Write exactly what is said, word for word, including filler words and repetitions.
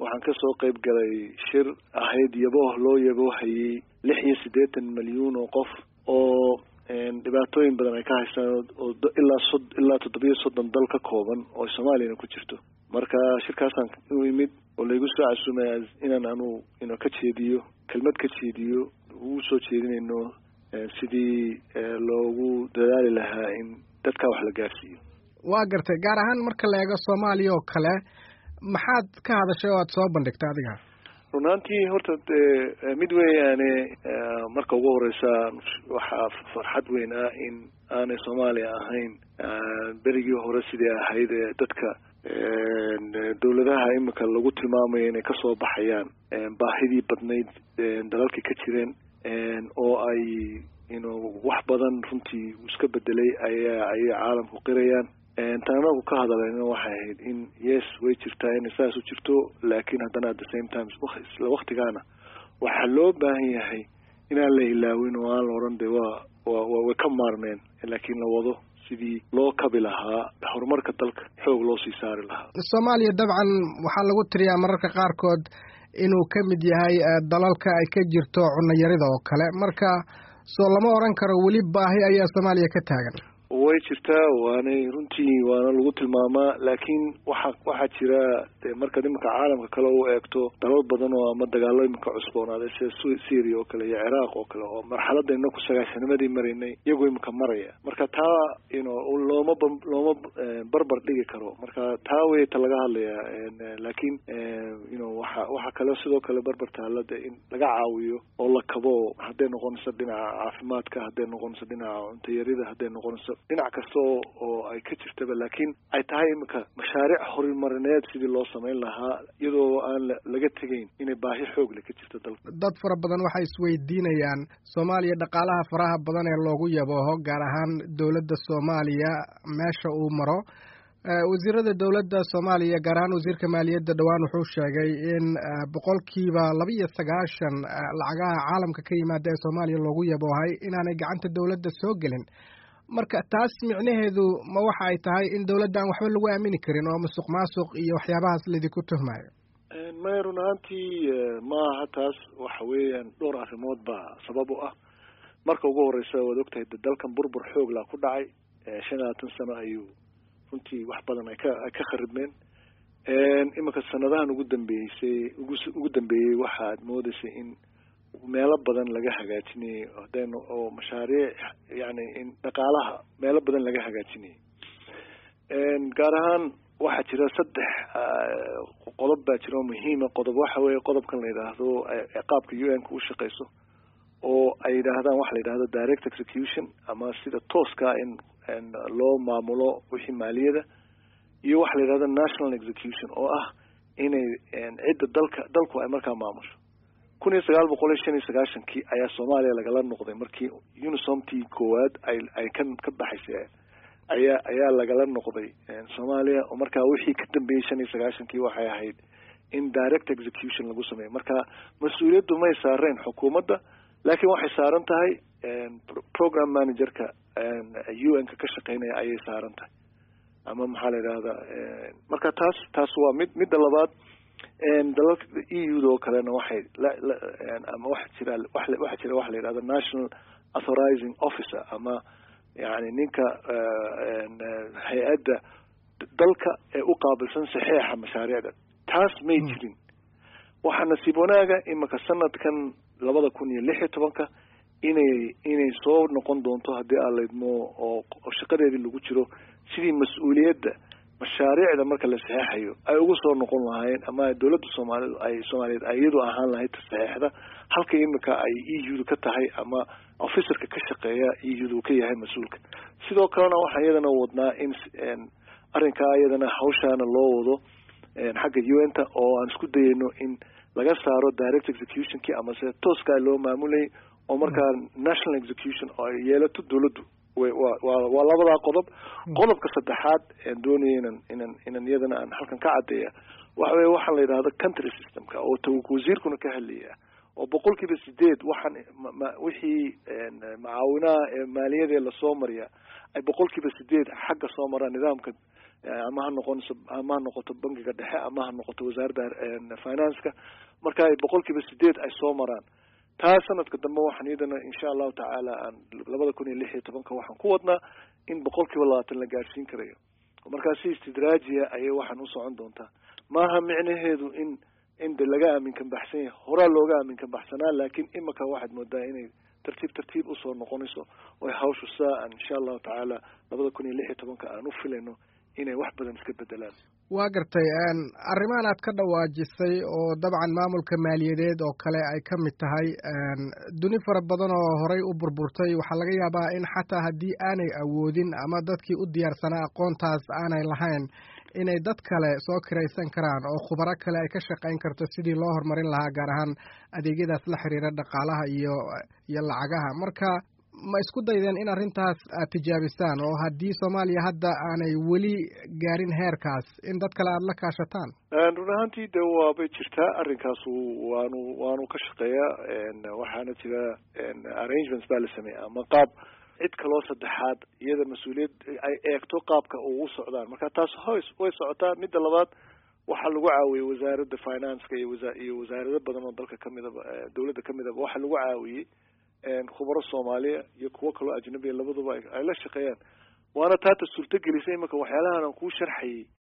waxaan ka soo qayb galay shir ahayd yabo loo yabo hayay lix iyo siddeetan milyuun oo qof oo dhibaatooyin badan ay ka haystaan oo ilaa sod ilaa toddobiyo soddon dal ka kooban oo Soomaaliyana ku jirto marka shirkaasaan u yimid oo laygu soo casuumay inaan anu inoo ka jeediyo kelmad ka jeediyo uu soo jeedinayno sidii loogu dadaali lahaa in dadka wax la gaarsiiyo. waa gartay gaar ahaan marka la eego Soomaaliya oo kale maxaad ka hadashay oo aad soo bandhigtay adiga? runtii horta mid weeyane marka ugu horeysa waxa farxad weyn ah in aanay Soomaaliya ahayn berigii hore sidii ahayd dadka dawladaha imika lagu tilmaamayo inay ka soo baxayaan baahidii badnayd dalalka ka jireen oo ay inuu wax badan runtii iska bedelay ayaa ay caalamku qirayaan taanagu ka hadlayna waxay ahayd in yes way jirtaa in saas u jirto laakiin haddana at the same time isla waqtigaana waxaa loo baahan yahay inaan la ilaawin oo aan la odhan de waa waa way ka maarmeen laakiin la wado sidii loo kabi lahaa horumarka dalka xoog loo sii saari lahaa. Soomaaliya dabcan waxaa lagu tiriyaa mararka qaarkood inuu ka mid yahay dalalka ay ka jirto cunno yarida oo kale marka soo lama oran karo weli baahi ayaa Soomaaliya ka taagan. way jirtaa waanay runtii waana lagu tilmaamaa laakiin waxa waxa jira marka imika caalamka kale oo eegto dalal badan oo ama dagaalo imika cusboonaaday sida Syria oo kale iyo Iraq oo kale oo marxaladayna ku sagaashanamadii marinay iyagoo imika maraya marka taa ino looma looma barbar dhigi karo marka taa way ta laga hadlayaa laakiin ino waxa waxa kale sidoo kale barbar taalada in laga caawiyo oo la kabo haday noqonayso dhinaca caafimaadka haday noqonayso dhinaca cunto yarida haday noqonayso dhinac kasta oo ay ka jirtaba laakiin ay tahay imika mashaariic horumarineed sidii loo sameyn lahaa iyadoo aan laga tegayn inay baahi xoog leh ka jirto dalka. dad fara badan waxay isweydiinayaan Soomaaliya dhaqaalaha faraha badan ee loogu yabooho gaar ahaan dawladda Soomaaliya meesha uu maro wasiirada dawladda Soomaaliya gaar ahaan wasiirka maaliyadda dhawaan wuxuu sheegay in boqolkiiba laba iyo sagaashan lacagaha caalamka ka yimaada ee Soomaaliya loogu yaboohay inaanay gacanta dawladda soo gelin marka taas micnaheedu ma waxa ay tahay in dawladdan waxba lagu aamini karin oo musuq maasuq iyo waxyaabahaas lidinku tuhmayo? ma runtii ma aha taas waxa weeyaan dhowr arrimood baa sabab u ah marka ugu horeysa waad ogtahay dalkan burbur xoog la ku dhacay shan iyo labaatan sano ayuu runtii wax badan ay ka ka kharibmeen imika sanadahan ugu dambeeyay ugu dambeeyay waxaad moodaysay in meelo badan laga hagaajinay hadayna oo mashaariic yani in dhaqaalaha meelo badan laga hagaajinay gaar ahaan waxaa jira saddex qodob baa jira oo muhiima qodob waxa weeye qodobkan la yidhaahdo qaabka U N ka u shaqeyso oo ay yidhaahdaan waxa la yidhahdo direct execution ama sida tooska in loo maamulo wixii maaliyada iyo waxa la yidhahdo national execution oo ah inay cidda dalka dalku ay markaa maamusho kun iyo sagaal boqol iyo shan iyo sagaashankii ayaa Soomaaliya lagala noqday markii UNISOMtii koowaad ay ay kan ka baxaysay ayaa ayaa lagala noqday Soomaaliya oo markaa wixii ka dambeeyay shan iyo sagaashankii waxay ahayd in direct execution lagu sameeyo marka mas'uuliyaddu ma saareen xukuumadda laakiin waxay saaran tahay program managerka U N ka ka shaqeynaya ayay saaran tahay ama maxaa la yiraahdaa marka taas taas waa mid mid labaad dalalka E U oo kalena waxay ama wax jira wax wax jira wax la yiraahdo national authorizing officer ama yani ninka hay'adda dalka ee u qaabilsan saxiixa mashaariicda taas may jirin waxa nasiib wanaaga imika sanadkan labada kun iyo lix iyo tobanka inay inay soo noqon doonto haddii aan leedmo oo shaqadeedii lagu jiro sidii mas'uuliyadda mashaariicda marka la saxeexayo ay ugu soo noqon lahayn ama dawladda Soomaaliyeed ay Soomaaliyeed ayadu ahaan lahayd saxeexda halka imika ay E U ka tahay ama officerka ka shaqeeya E U ka yahay mas'uulka sidoo kalena waxa iyadana wadnaa in arrinka iyadana hawshaana loo wado xagga U N ta oo aan isku dayayno in laga saaro direct execution ki ama se tooska loo maamulay oo markaa national execution oo yeelato dawladdu waa labada qodob qodobka saddexaad ee doonayeen in in iyadana aan halkan ka cadeeya waxa weeye waxa la yiraahdo country systemka oo tawasiirkuna ka hadlaya oo boqolkiiba sideed waxaan wixii macaawinaha ee maaliyada la soo mariya ay boqolkiiba sideed xagga soo mara nidaamka ama ha noqonayso ama ha noqoto bangiga dhexe ama ha noqoto wasaaradda financeka marka ay boqolkiiba sideed ay soo maraan taa sanadka dambe waxaan iyadana insha allahu tacaala aan labada kun iyo lix iyo tobanka waxaan ku wadnaa in boqolkiiba labaatan la gaarsiin karayo markaa si istidraajiya ayay waxaan u socon doontaa maaha micnaheedu in in de laga aaminkan baxsan yahay horaa looga aaminkan baxsanaa laakiin imika waxaad moodaa inay tartiib tartiib usoo noqonayso oo hawshu saa aan insha allahu tacaala labada kun iyo lix iyo tobanka aan u filayno inay wax badan iska bedelaan waa gartay arrimahan aad ka dhawaajisay oo dabcan maamulka maaliyadeed oo kale ay ka mid tahay duni fara badan oo horay u burburtay waxaa laga yaabaa in xataa haddii aanay awoodin ama dadkii u diyaarsanaa aqoontaas aanay lahayn inay dad kale soo kiraysan karaan oo khubaro kale ay ka shaqayn karto sidii loo horumarin lahaa gaar ahaan adeegyadaas la xiriira dhaqaalaha iyo iyo lacagaha marka ma isku daydeen in arrintaas aad tijaabisaan oo haddii soomaaliya hadda aanay weli gaarin heerkaas in dad kale aada la kaashataan run ahaantii de waabay jirtaa arrinkaas waanu waanu ka shaqeeyaa waxaana jira arrangements baa la sameeya ama qaab cid kaloo saddexaad iyada mas-uuliyad ay eegto qaabka ugu socdaan marka taas hoys way socotaa midda labaad waxaa lagu caawiyey wasaaradda financeka iyo wasa iyo wasaarado badan oo dalka kamidaba dawladda kamidaba waxaa lagu caawiyey khubaro soomaaliya iyo kuwo kaloo ajnabiya labaduba ay la shaqeeyaan waana taata suurtagelisay imika waxyaalahan aan kuu sharxayay